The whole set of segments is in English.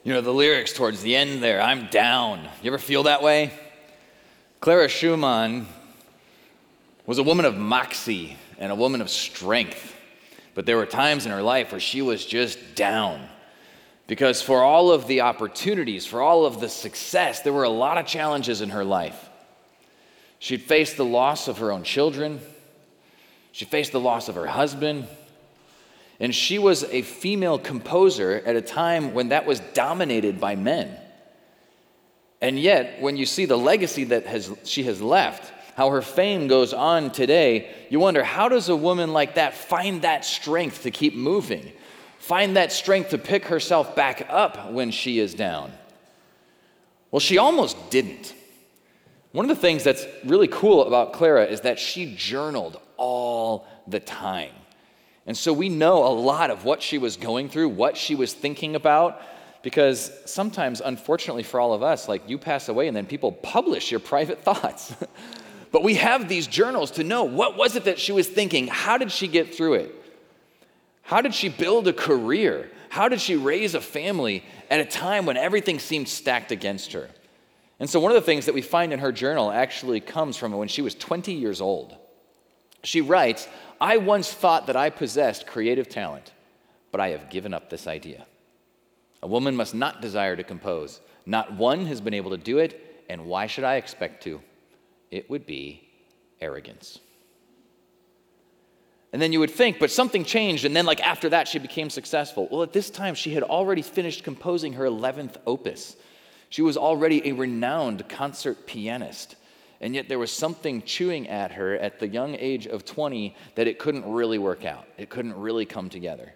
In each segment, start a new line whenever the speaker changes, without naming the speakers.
You know, the lyrics towards the end there, I'm down. You ever feel that way? Clara Schumann was a woman of moxie and a woman of strength. But there were times in her life where she was just down. Because for all of the opportunities, for all of the success, there were a lot of challenges in her life. She'd faced the loss of her own children. She faced the loss of her husband. And she was a female composer at a time when that was dominated by men. And yet, when you see the legacy that she has left, how her fame goes on today, you wonder, how does a woman like that find that strength to keep moving? Find that strength to pick herself back up when she is down? Well, she almost didn't. One of the things that's really cool about Clara is that she journaled all the time. And so we know a lot of what she was going through, what she was thinking about, because sometimes, unfortunately for all of us, like you pass away and then people publish your private thoughts. But we have these journals to know, what was it that she was thinking? How did she get through it? How did she build a career? How did she raise a family at a time when everything seemed stacked against her? And so one of the things that we find in her journal actually comes from when she was 20 years old. She writes, I once thought that I possessed creative talent, but I have given up this idea. A woman must not desire to compose. Not one has been able to do it, and why should I expect to? It would be arrogance. And then you would think, but something changed, and then after that she became successful. Well, at this time she had already finished composing her 11th opus. She was already a renowned concert pianist. And yet there was something chewing at her at the young age of 20 that it couldn't really work out. It couldn't really come together.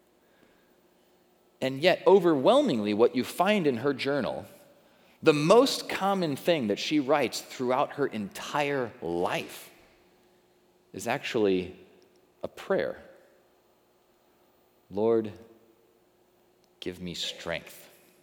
And yet, overwhelmingly, what you find in her journal, the most common thing that she writes throughout her entire life is actually a prayer. Lord, give me strength.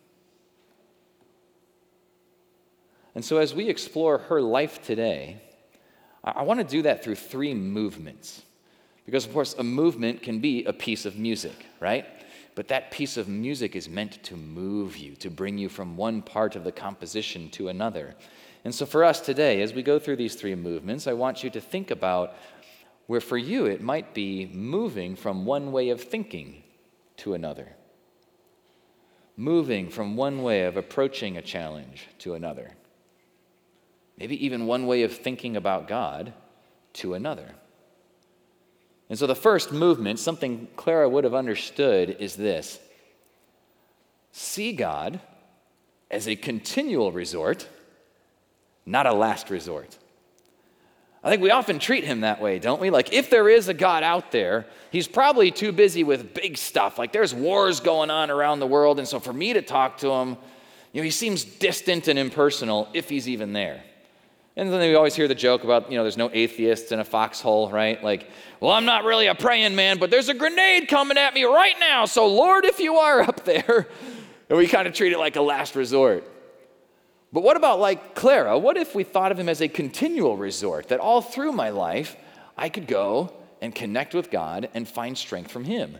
And so as we explore her life today, I want to do that through three movements. Because, of course, a movement can be a piece of music, right? But that piece of music is meant to move you, to bring you from one part of the composition to another. And so for us today, as we go through these three movements, I want you to think about where for you it might be moving from one way of thinking to another. Moving from one way of approaching a challenge to another. Maybe even one way of thinking about God to another. And so the first movement, something Clara would have understood, is this. See God as a continual resort, not a last resort. I think we often treat him that way, don't we? If there is a God out there, he's probably too busy with big stuff. There's wars going on around the world, and so for me to talk to him, he seems distant and impersonal, if he's even there. And then we always hear the joke about, there's no atheists in a foxhole, right? Well, I'm not really a praying man, but there's a grenade coming at me right now, so Lord, if you are up there. And we kind of treat it like a last resort. But what about Clara? What if we thought of him as a continual resort, that all through my life, I could go and connect with God and find strength from him?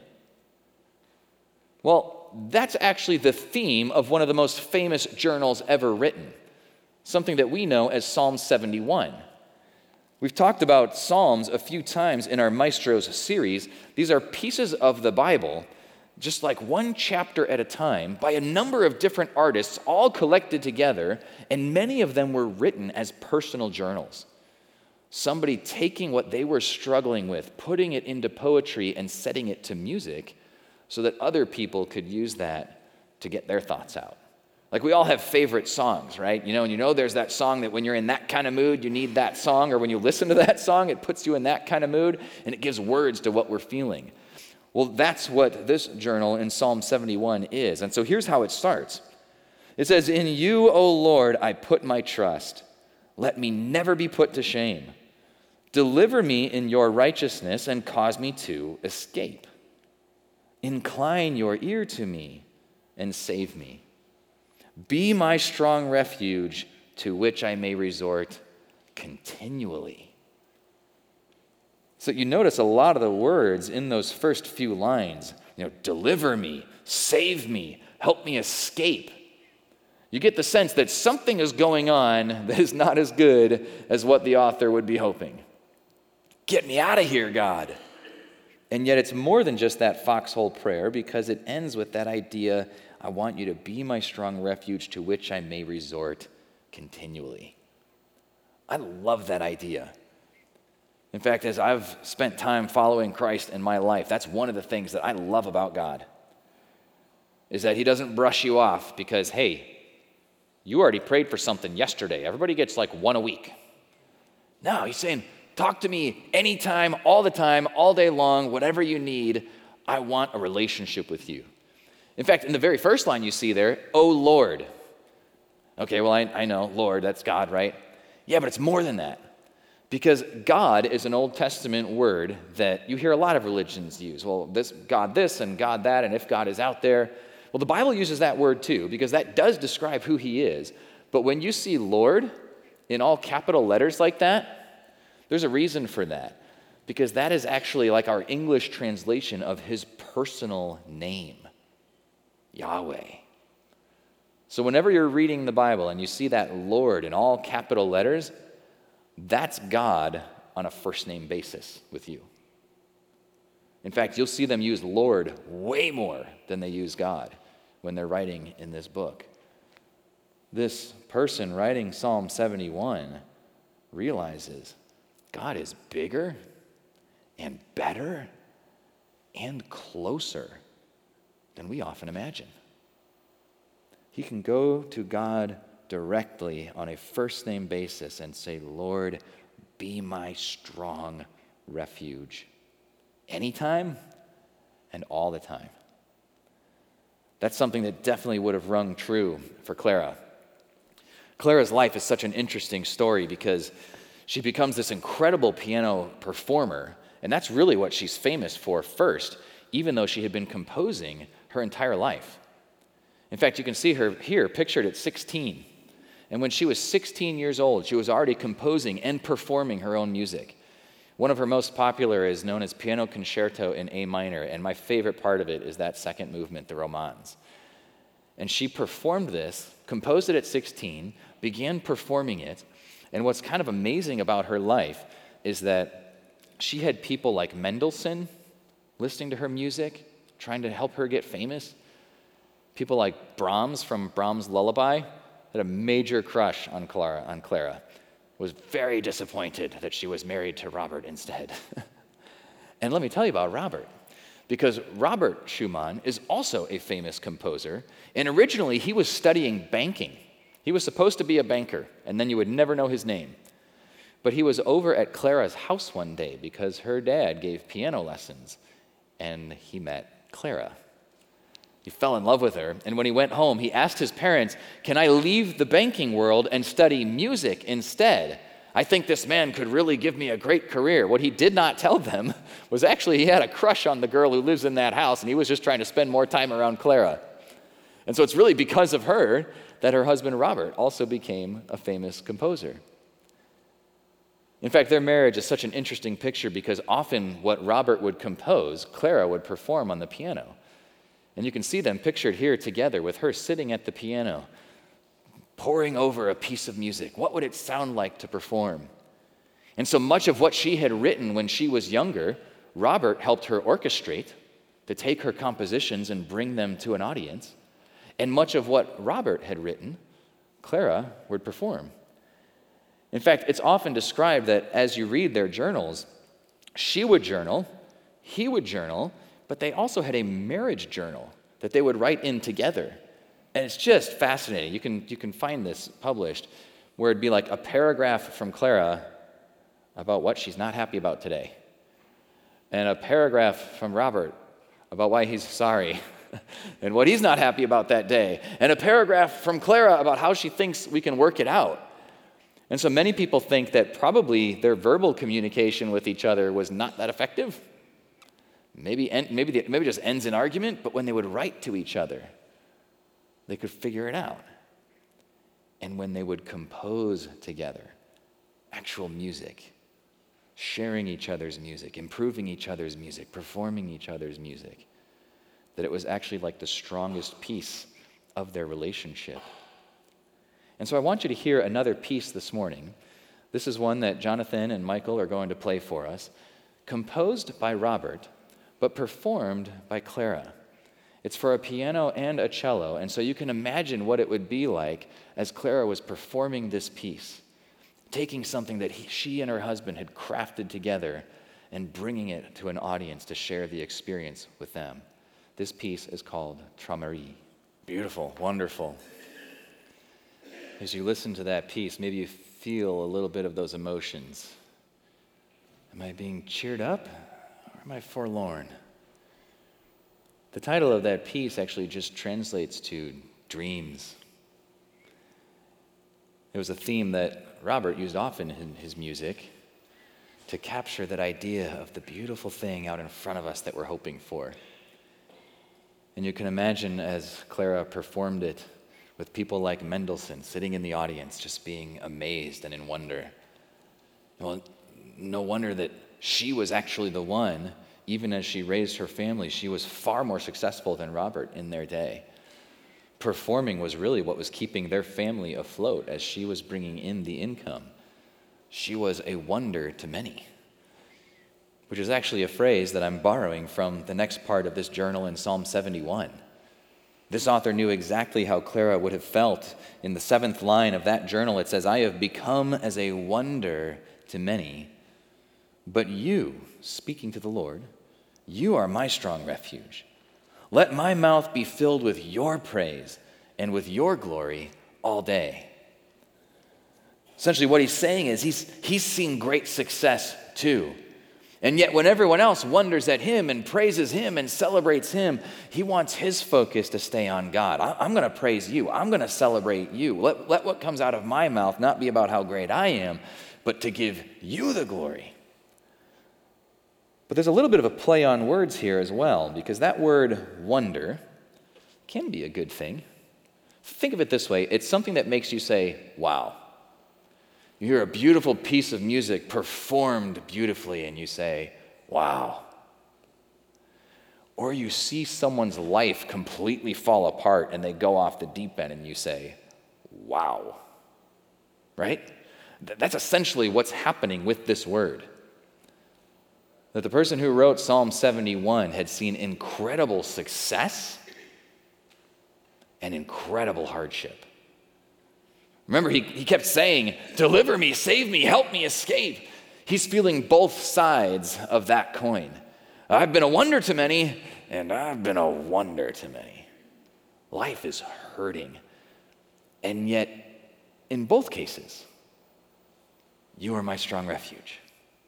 Well, that's actually the theme of one of the most famous journals ever written. Something that we know as Psalm 71. We've talked about Psalms a few times in our Maestros series. These are pieces of the Bible, just one chapter at a time, by a number of different artists, all collected together, and many of them were written as personal journals. Somebody taking what they were struggling with, putting it into poetry, and setting it to music so that other people could use that to get their thoughts out. We all have favorite songs, right? And there's that song that when you're in that kind of mood, you need that song, or when you listen to that song, it puts you in that kind of mood, and it gives words to what we're feeling. Well, that's what this journal in Psalm 71 is. And so here's how it starts. It says, "In you, O Lord, I put my trust. Let me never be put to shame. Deliver me in your righteousness and cause me to escape. Incline your ear to me and save me. Be my strong refuge to which I may resort continually." So you notice a lot of the words in those first few lines, deliver me, save me, help me escape. You get the sense that something is going on that is not as good as what the author would be hoping. Get me out of here, God. And yet it's more than just that foxhole prayer, because it ends with that idea, I want you to be my strong refuge to which I may resort continually. I love that idea. In fact, as I've spent time following Christ in my life, that's one of the things that I love about God, is that he doesn't brush you off because, hey, you already prayed for something yesterday. Everybody gets like one a week. No, he's saying, talk to me anytime, all the time, all day long, whatever you need. I want a relationship with you. In fact, in the very first line you see there, oh Lord. Okay, well, I know, Lord, that's God, right? Yeah, but it's more than that. Because God is an Old Testament word that you hear a lot of religions use. Well, this and God that, and if God is out there. Well, the Bible uses that word too, because that does describe who he is. But when you see Lord in all capital letters like that, there's a reason for that. Because that is actually like our English translation of his personal name, Yahweh. So whenever you're reading the Bible and you see that Lord in all capital letters, that's God on a first name basis with you. In fact, you'll see them use Lord way more than they use God when they're writing in this book. This person writing Psalm 71 realizes God is bigger and better and closer than we often imagine. He can go to God directly on a first name basis and say, Lord, be my strong refuge. Anytime and all the time. That's something that definitely would have rung true for Clara. Clara's life is such an interesting story because she becomes this incredible piano performer, and that's really what she's famous for first, even though she had been composing her entire life. In fact, you can see her here pictured at 16. And when she was 16 years old, she was already composing and performing her own music. One of her most popular is known as Piano Concerto in A minor, and my favorite part of it is that second movement, the Romance. And she performed this, composed it at 16, began performing it, and what's kind of amazing about her life is that she had people like Mendelssohn listening to her music, trying to help her get famous. People like Brahms from Brahms' Lullaby had a major crush on Clara. Was very disappointed that she was married to Robert instead. And let me tell you about Robert, because Robert Schumann is also a famous composer, and originally he was studying banking. He was supposed to be a banker, and then you would never know his name. But he was over at Clara's house one day because her dad gave piano lessons, and he met Clara. He fell in love with her, and when he went home, he asked his parents, can I leave the banking world and study music instead? I think this man could really give me a great career. What he did not tell them was actually he had a crush on the girl who lives in that house, and he was just trying to spend more time around Clara. And so it's really because of her that her husband Robert also became a famous composer. In fact, their marriage is such an interesting picture because often what Robert would compose, Clara would perform on the piano. And you can see them pictured here together with her sitting at the piano, poring over a piece of music. What would it sound like to perform? And so much of what she had written when she was younger, Robert helped her orchestrate to take her compositions and bring them to an audience. And much of what Robert had written, Clara would perform. In fact, it's often described that as you read their journals, she would journal, he would journal, but they also had a marriage journal that they would write in together. And it's just fascinating. You can find this published, where it'd be like a paragraph from Clara about what she's not happy about today, and a paragraph from Robert about why he's sorry and what he's not happy about that day, and a paragraph from Clara about how she thinks we can work it out. And so many people think that probably their verbal communication with each other was not that effective. Maybe just ends in argument, but when they would write to each other, they could figure it out. And when they would compose together, actual music, sharing each other's music, improving each other's music, performing each other's music, that it was actually like the strongest piece of their relationship. And so I want you to hear another piece this morning. This is one that Jonathan and Michael are going to play for us, composed by Robert, but performed by Clara. It's for a piano and a cello, and so you can imagine what it would be like as Clara was performing this piece, taking something that she and her husband had crafted together and bringing it to an audience to share the experience with them. This piece is called Träumerie. Beautiful, wonderful. As you listen to that piece, maybe you feel a little bit of those emotions. Am I being cheered up or am I forlorn? The title of that piece actually just translates to dreams. It was a theme that Robert used often in his music to capture that idea of the beautiful thing out in front of us that we're hoping for. And you can imagine as Clara performed it with people like Mendelssohn sitting in the audience just being amazed and in wonder. Well, no wonder that she was actually the one, even as she raised her family, she was far more successful than Robert in their day. Performing was really what was keeping their family afloat as she was bringing in the income. She was a wonder to many, which is actually a phrase that I'm borrowing from the next part of this journal in Psalm 71. This author knew exactly how Clara would have felt. In the 7th line of that journal, it says, "I have become as a wonder to many, but you," speaking to the Lord, "you are my strong refuge. Let my mouth be filled with your praise and with your glory all day." Essentially what he's saying is he's seen great success too. And yet when everyone else wonders at him and praises him and celebrates him, he wants his focus to stay on God. I'm going to praise you. I'm going to celebrate you. Let what comes out of my mouth not be about how great I am, but to give you the glory. But there's a little bit of a play on words here as well, because that word wonder can be a good thing. Think of it this way. It's something that makes you say, wow. You hear a beautiful piece of music performed beautifully and you say, wow. Or you see someone's life completely fall apart and they go off the deep end and you say, wow. Right? That's essentially what's happening with this word. That the person who wrote Psalm 71 had seen incredible success and incredible hardship. Remember, he kept saying, deliver me, save me, help me escape. He's feeling both sides of that coin. I've been a wonder to many, and I've been a wonder to many. Life is hurting. And yet, in both cases, you are my strong refuge.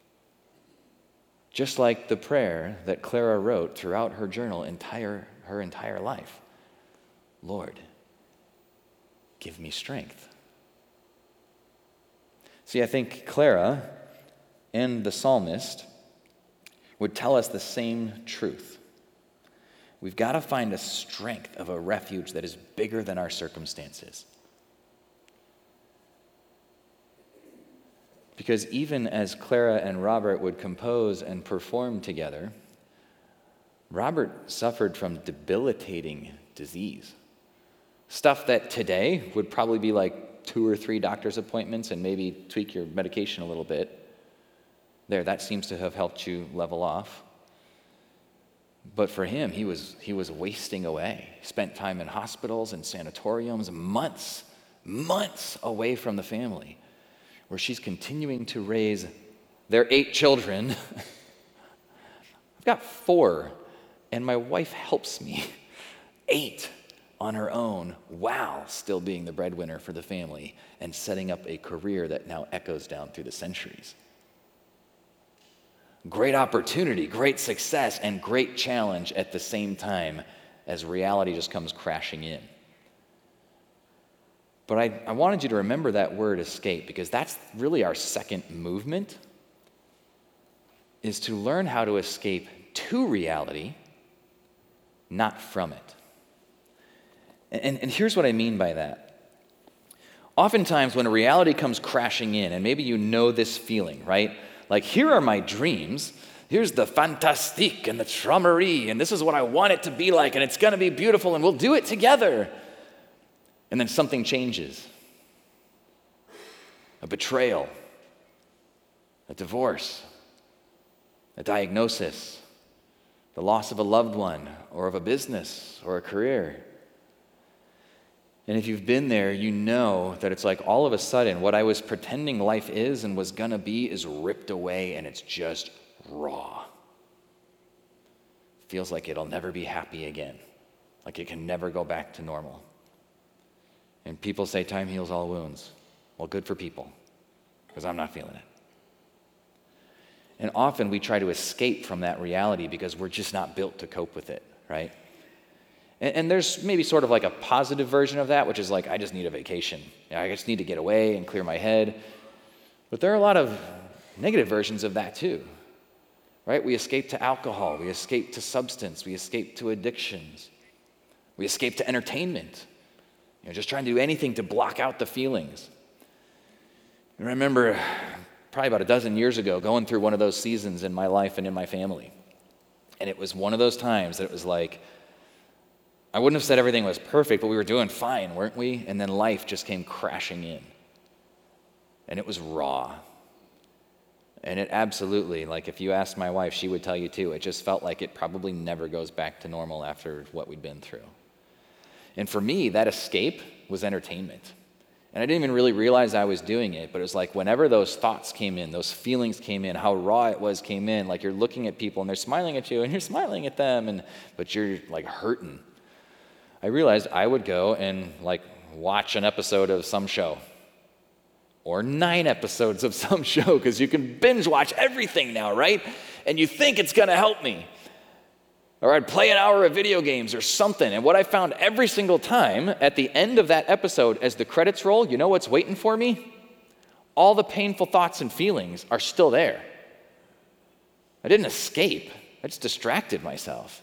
Just like the prayer that Clara wrote throughout her journal her entire life. Lord, give me strength. See, I think Clara and the psalmist would tell us the same truth. We've got to find a strength of a refuge that is bigger than our circumstances. Because even as Clara and Robert would compose and perform together, Robert suffered from debilitating disease. Stuff that today would probably be like 2 or 3 doctor's appointments and maybe tweak your medication a little bit. That seems to have helped you level off. But for him, he was wasting away. He spent time in hospitals and sanatoriums, months away from the family, where she's continuing to raise their 8 children. I've got 4, and my wife helps me. 8 on her own, while still being the breadwinner for the family and setting up a career that now echoes down through the centuries. Great opportunity, great success, and great challenge at the same time as reality just comes crashing in. But I wanted you to remember that word escape, because that's really our second movement, is to learn how to escape to reality, not from it. And here's what I mean by that. Oftentimes when a reality comes crashing in, and maybe you know this feeling, right? Like, here are my dreams, here's the fantastique and the Träumerie, and this is what I want it to be like, and it's going to be beautiful, and we'll do it together. And then something changes. A betrayal, a divorce, a diagnosis, the loss of a loved one or of a business or a career. And if you've been there, you know that it's like all of a sudden what I was pretending life is and was gonna be is ripped away, and it's just raw. Feels like it'll never be happy again, like it can never go back to normal. And people say time heals all wounds. Well, good for people, because I'm not feeling it. And often we try to escape from that reality because we're just not built to cope with it, right? And there's maybe sort of like a positive version of that, which is like, I just need a vacation. I just need to get away and clear my head. But there are a lot of negative versions of that too, right? We escape to alcohol. We escape to substance. We escape to addictions. We escape to entertainment. Just trying to do anything to block out the feelings. I remember probably about a dozen years ago going through one of those seasons in my life and in my family. And it was one of those times that it was like, I wouldn't have said everything was perfect, but we were doing fine, weren't we? And then life just came crashing in. And it was raw. And it absolutely, like if you asked my wife, she would tell you too, it just felt like it probably never goes back to normal after what we'd been through. And for me, that escape was entertainment. And I didn't even really realize I was doing it, but it was like whenever those thoughts came in, those feelings came in, how raw it was came in, like you're looking at people and they're smiling at you and you're smiling at them, but you're like hurting. I realized I would go and like watch an episode of some show or 9 episodes of some show, because you can binge watch everything now, right? And you think it's gonna help me. Or I'd play an hour of video games or something. And what I found every single time at the end of that episode, as the credits roll, you know what's waiting for me? All the painful thoughts and feelings are still there. I didn't escape. I just distracted myself.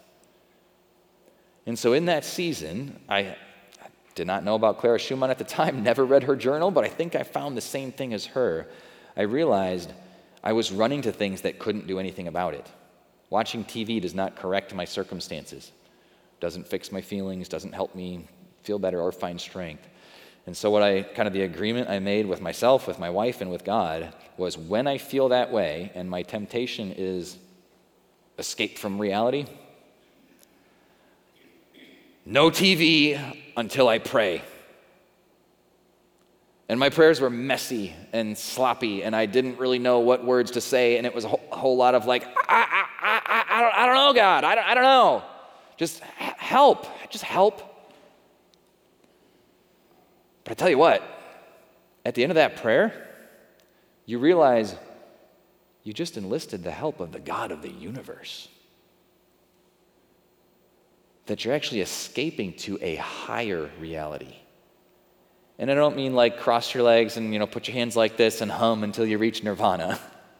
And so in that season, I did not know about Clara Schumann at the time, never read her journal, but I think I found the same thing as her. I realized I was running to things that couldn't do anything about it. Watching TV does not correct my circumstances, doesn't fix my feelings, doesn't help me feel better or find strength. And so the agreement I made with myself, with my wife, and with God was, when I feel that way and my temptation is escape from reality, no TV until I pray. And my prayers were messy and sloppy, and I didn't really know what words to say, and it was a whole lot of like, I don't know, God, I don't know. Just help, just help. But I tell you what, at the end of that prayer, you realize you just enlisted the help of the God of the universe. That you're actually escaping to a higher reality. And I don't mean like cross your legs and put your hands like this and hum until you reach nirvana.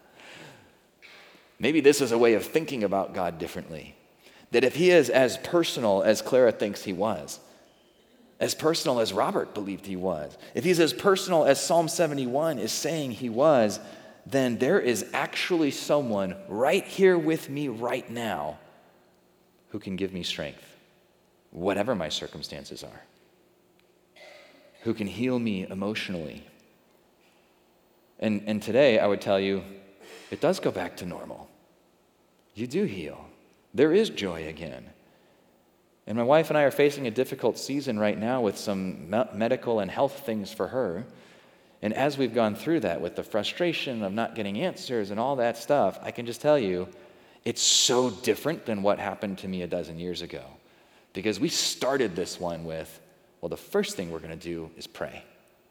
Maybe this is a way of thinking about God differently. That if he is as personal as Clara thinks he was, as personal as Robert believed he was, if he's as personal as Psalm 71 is saying he was, then there is actually someone right here with me right now who can give me strength, whatever my circumstances are, who can heal me emotionally. And today I would tell you, it does go back to normal. You do heal. There is joy again. And my wife and I are facing a difficult season right now with some medical and health things for her. And as we've gone through that with the frustration of not getting answers and all that stuff, I can just tell you, it's so different than what happened to me a dozen years ago. Because we started this one with, well, the first thing we're going to do is pray.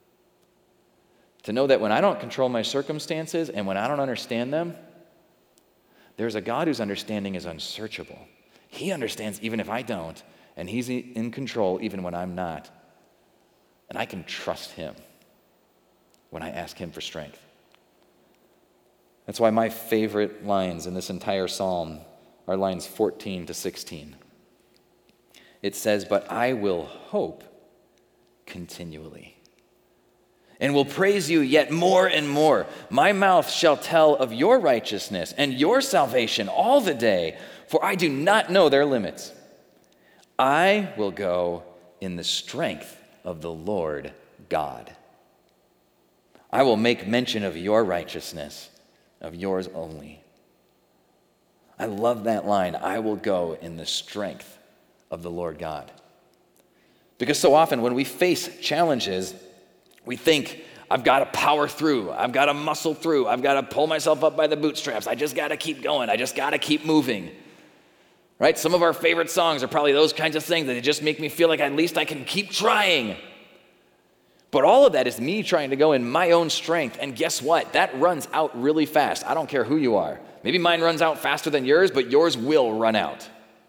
To know that when I don't control my circumstances and when I don't understand them, there's a God whose understanding is unsearchable. He understands even if I don't, and he's in control even when I'm not. And I can trust him when I ask him for strength. That's why my favorite lines in this entire psalm are lines 14 to 16. It says, "But I will hope continually, and will praise you yet more and more. My mouth shall tell of your righteousness and your salvation all the day, for I do not know their limits. I will go in the strength of the Lord God. I will make mention of your righteousness, of yours only. I love that line, I will go in the strength of the Lord God. Because so often when we face challenges, we think, I've got to power through, I've got to muscle through, I've got to pull myself up by the bootstraps, I just got to keep going, I just got to keep moving. Right? Some of our favorite songs are probably those kinds of things that just make me feel like at least I can keep trying. But all of that is me trying to go in my own strength. And guess what? That runs out really fast. I don't care who you are. Maybe mine runs out faster than yours, but yours will run out.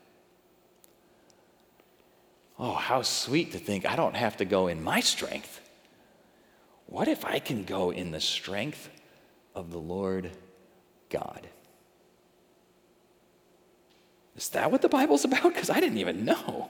Oh, how sweet to think I don't have to go in my strength. What if I can go in the strength of the Lord God? Is that what the Bible's about? Because I didn't even know.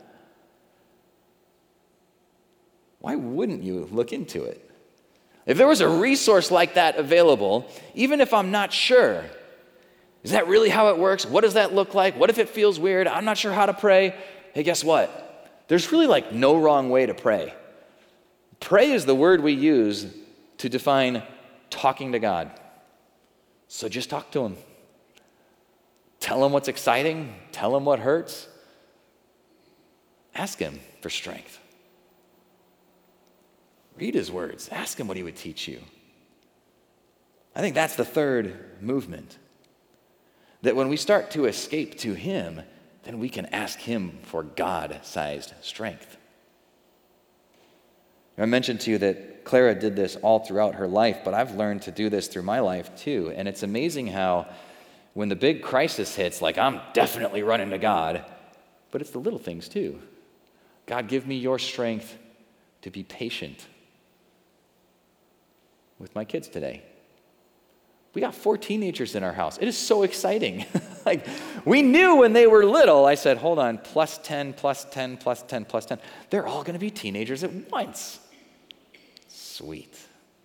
Why wouldn't you look into it? If there was a resource like that available, even if I'm not sure, is that really how it works? What does that look like? What if it feels weird? I'm not sure how to pray. Hey, guess what? There's really like no wrong way to pray. Pray is the word we use to define talking to God. So just talk to him. Tell him what's exciting. Tell him what hurts. Ask him for strength. Read his words. Ask him what he would teach you. I think that's the third movement. That when we start to escape to him, then we can ask him for God-sized strength. I mentioned to you that Clara did this all throughout her life, but I've learned to do this through my life too. And it's amazing how when the big crisis hits, like I'm definitely running to God, but it's the little things too. God, give me your strength to be patient with my kids today. We got 4 teenagers in our house. It is so exciting. Like, we knew when they were little, I said, hold on, plus 10, plus 10, plus 10, plus 10. They're all going to be teenagers at once. Sweet.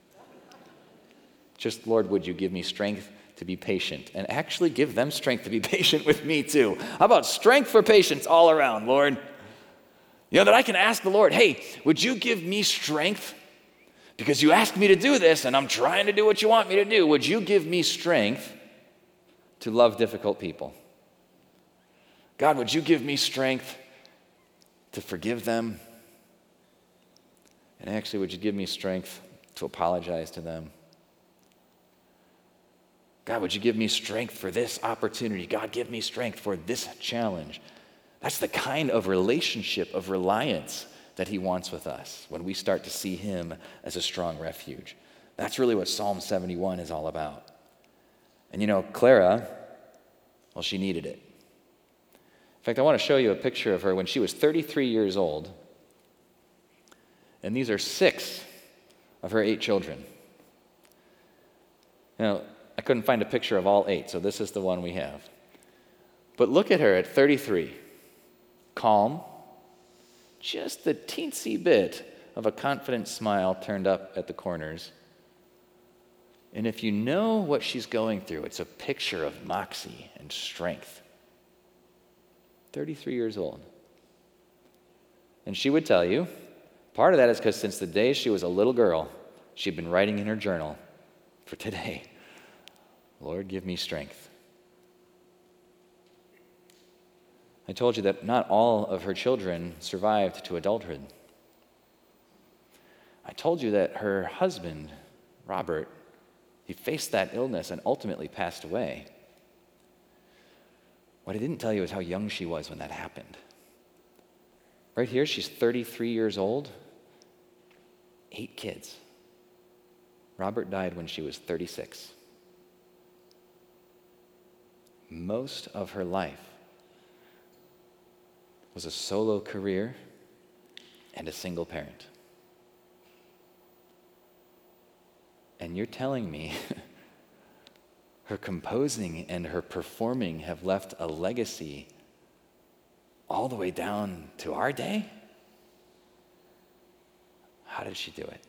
Just, Lord, would you give me strength to be patient and actually give them strength to be patient with me too. How about strength for patience all around, Lord? You know, that I can ask the Lord, hey, would you give me strength? Because you asked me to do this, and I'm trying to do what you want me to do. Would you give me strength to love difficult people? God, would you give me strength to forgive them? And actually, would you give me strength to apologize to them? God, would you give me strength for this opportunity? God, give me strength for this challenge. That's the kind of relationship of reliance that he wants with us when we start to see him as a strong refuge. That's really what Psalm 71 is all about. And you know, Clara, well, she needed it. In fact, I want to show you a picture of her when she was 33 years old. And these are 6 of her 8 children. Now, I couldn't find a picture of all 8, so this is the one we have. But look at her at 33. Calm, just the teensy bit of a confident smile turned up at the corners. And if you know what she's going through, it's a picture of moxie and strength. 33 years old. And she would tell you, part of that is because since the day she was a little girl, she'd been writing in her journal for today, Lord, give me strength. I told you that not all of her children survived to adulthood. I told you that her husband, Robert, he faced that illness and ultimately passed away. What I didn't tell you is how young she was when that happened. Right here, she's 33 years old, 8 kids. Robert died when she was 36. Most of her life was a solo career and a single parent. And you're telling me her composing and her performing have left a legacy all the way down to our day? How did she do it?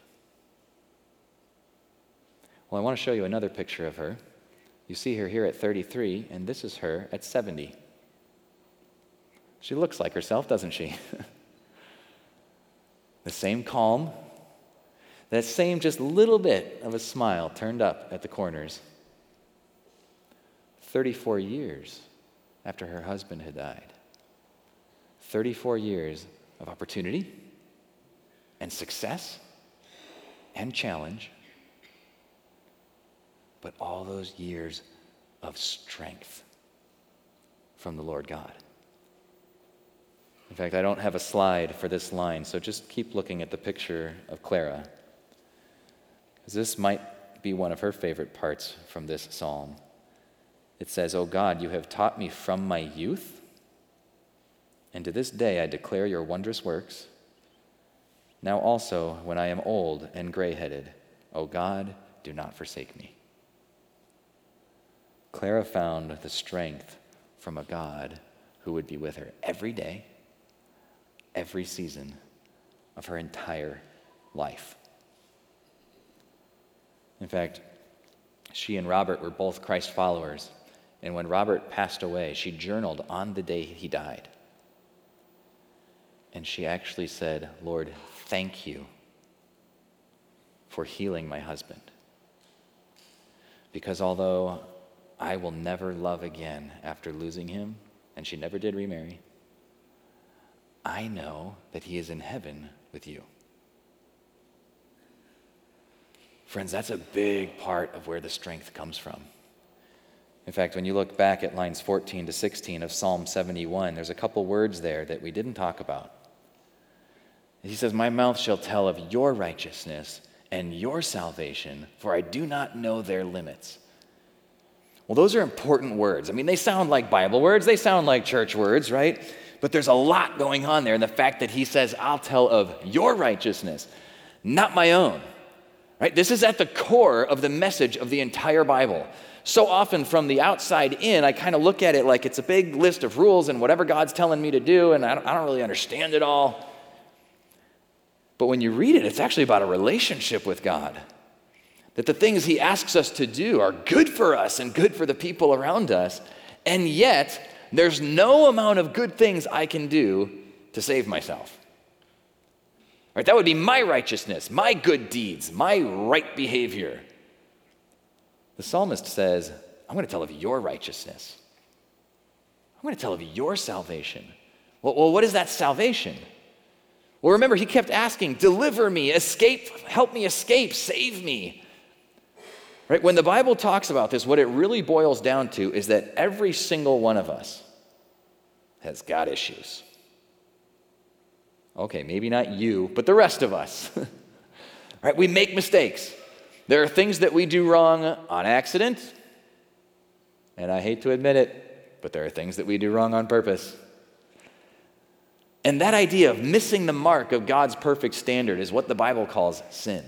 Well, I want to show you another picture of her. You see her here at 33, and this is her at 70. She looks like herself, doesn't she? The same calm, that same just little bit of a smile turned up at the corners. 34 years after her husband had died. 34 years of opportunity and success and challenge, but all those years of strength from the Lord God. In fact, I don't have a slide for this line, so just keep looking at the picture of Clara, because this might be one of her favorite parts from this psalm. It says, "O God, you have taught me from my youth, and to this day I declare your wondrous works. Now also, when I am old and gray-headed, O God, do not forsake me." Clara found the strength from a God who would be with her every day, every season of her entire life. In fact, she and Robert were both Christ followers, and when Robert passed away, she journaled on the day he died. And she actually said, "Lord, thank you for healing my husband. Because although I will never love again after losing him," and she never did remarry, "I know that he is in heaven with you." Friends, that's a big part of where the strength comes from. In fact, when you look back at lines 14 to 16 of Psalm 71, there's a couple words there that we didn't talk about. He says, "My mouth shall tell of your righteousness and your salvation, for I do not know their limits." Well, those are important words. I mean, they sound like Bible words. They sound like church words, right? But there's a lot going on there in the fact that he says, "I'll tell of your righteousness, not my own." Right? This is at the core of the message of the entire Bible. So often from the outside in, I kind of look at it like it's a big list of rules and whatever God's telling me to do, and I don't really understand it all. But when you read it, it's actually about a relationship with God. That the things he asks us to do are good for us and good for the people around us, and yet there's no amount of good things I can do to save myself. Right? That would be my righteousness, my good deeds, my right behavior. The psalmist says, "I'm going to tell of your righteousness. I'm going to tell of your salvation." Well, what is that salvation? Well, remember, he kept asking, "Deliver me, escape, help me escape, save me." Right? When the Bible talks about this, what it really boils down to is that every single one of us has got issues. Okay, maybe not you, but the rest of us. Right? We make mistakes. There are things that we do wrong on accident, and I hate to admit it, but there are things that we do wrong on purpose. And that idea of missing the mark of God's perfect standard is what the Bible calls sin.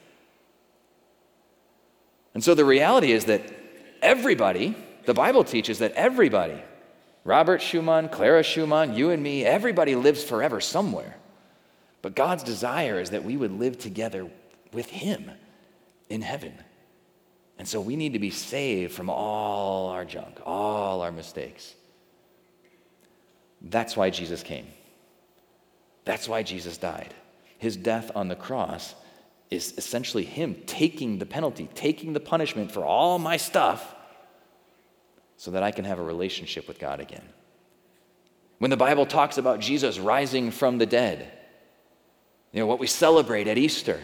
And so the reality is that everybody, the Bible teaches that everybody, Robert Schumann, Clara Schumann, you and me, everybody lives forever somewhere. But God's desire is that we would live together with him in heaven. And so we need to be saved from all our junk, all our mistakes. That's why Jesus came. That's why Jesus died. His death on the cross is essentially him taking the penalty, taking the punishment for all my stuff so that I can have a relationship with God again. When the Bible talks about Jesus rising from the dead, what we celebrate at Easter,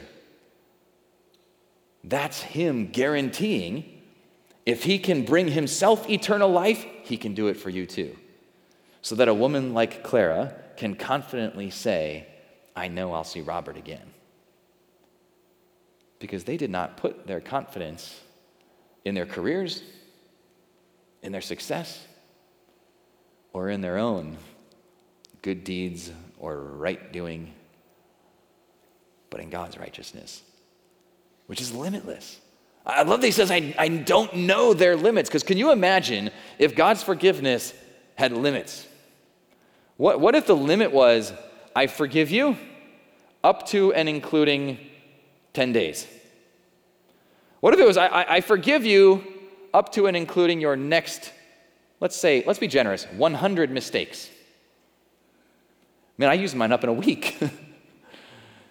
that's him guaranteeing if he can bring himself eternal life, he can do it for you too. So that a woman like Clara can confidently say, "I know I'll see Robert again." Because they did not put their confidence in their careers, in their success, or in their own good deeds or right doing, but in God's righteousness, which is limitless. I love that he says, I don't know their limits, because can you imagine if God's forgiveness had limits? What if the limit was, "I forgive you up to and including 10 days. What if it was, I forgive you up to and including your next, let's be generous, 100 mistakes. Man, I used mine up in a week.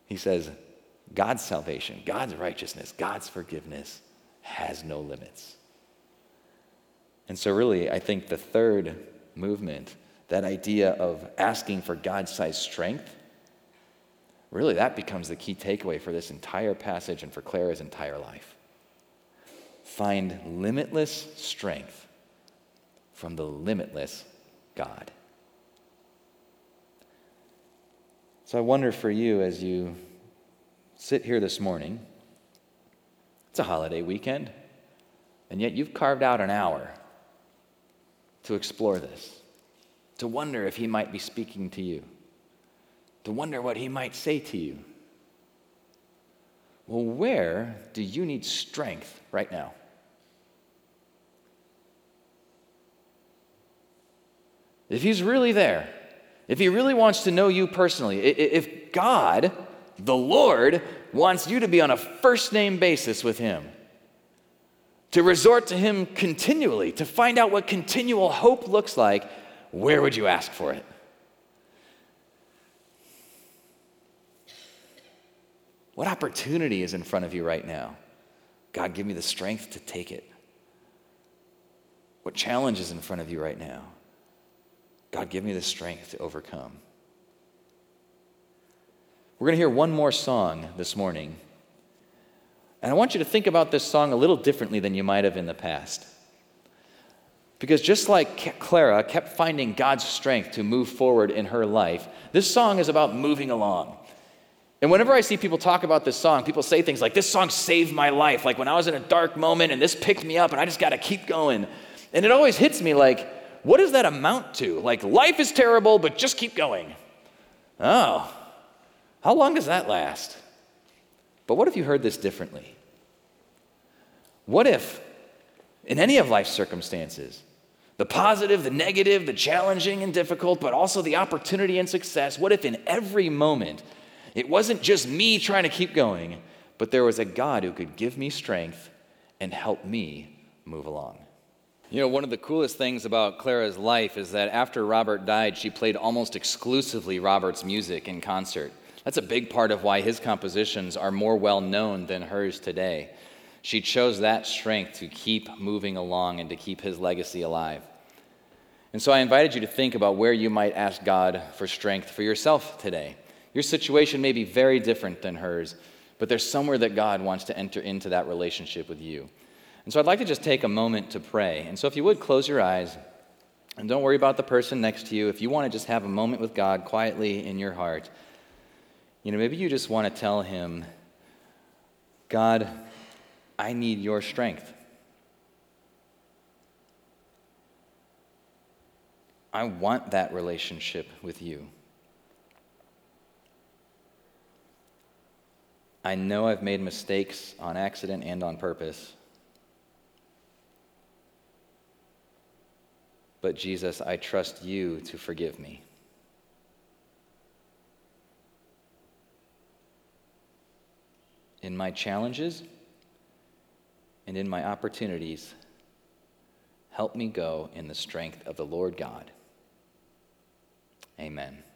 He says, God's salvation, God's righteousness, God's forgiveness has no limits. And so really, I think the third movement, that idea of asking for God-sized strength, really that becomes the key takeaway for this entire passage and for Clara's entire life. Find limitless strength from the limitless God. So I wonder for you as you sit here this morning, it's a holiday weekend, and yet you've carved out an hour to explore this, to wonder if he might be speaking to you, to wonder what he might say to you. Well, where do you need strength right now? If he's really there, if he really wants to know you personally, if God, the Lord, wants you to be on a first-name basis with him, to resort to him continually, to find out what continual hope looks like, where would you ask for it? What opportunity is in front of you right now? God, give me the strength to take it. What challenge is in front of you right now? God, give me the strength to overcome. We're going to hear one more song this morning. And I want you to think about this song a little differently than you might have in the past. Because just like Clara kept finding God's strength to move forward in her life, this song is about moving along. And whenever I see people talk about this song, people say things like, this song saved my life. Like when I was in a dark moment and this picked me up and I just got to keep going. And it always hits me like, what does that amount to? Like, life is terrible, but just keep going. Oh, how long does that last? But what if you heard this differently? What if, in any of life's circumstances, the positive, the negative, the challenging and difficult, but also the opportunity and success, what if in every moment, it wasn't just me trying to keep going, but there was a God who could give me strength and help me move along? You know, one of the coolest things about Clara's life is that after Robert died, she played almost exclusively Robert's music in concert. That's a big part of why his compositions are more well known than hers today. She chose that strength to keep moving along and to keep his legacy alive. And so I invited you to think about where you might ask God for strength for yourself today. Your situation may be very different than hers, but there's somewhere that God wants to enter into that relationship with you. And so I'd like to just take a moment to pray. And so if you would, close your eyes and don't worry about the person next to you. If you want to just have a moment with God quietly in your heart, maybe you just want to tell him, God, I need your strength. I want that relationship with you. I know I've made mistakes on accident and on purpose. But Jesus, I trust you to forgive me. In my challenges and in my opportunities, help me go in the strength of the Lord God. Amen.